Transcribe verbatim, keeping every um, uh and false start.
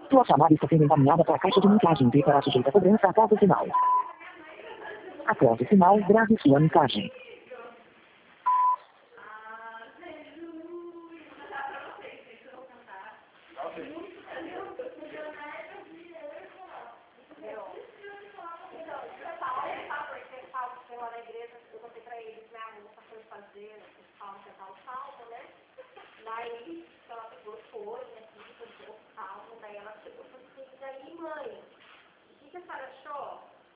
Sua chamada está sendo encaminhada para a caixa de mensagem e será sujeita a cobrança após o sinal. Após o sinal, grave sua mensagem. Fazer, calma, cantar o salmo, né? Daí, ela pegou, foi, né? Cantou o salmo, daí ela chegou e falou assim, daí, mãe, o que que a senhora achou?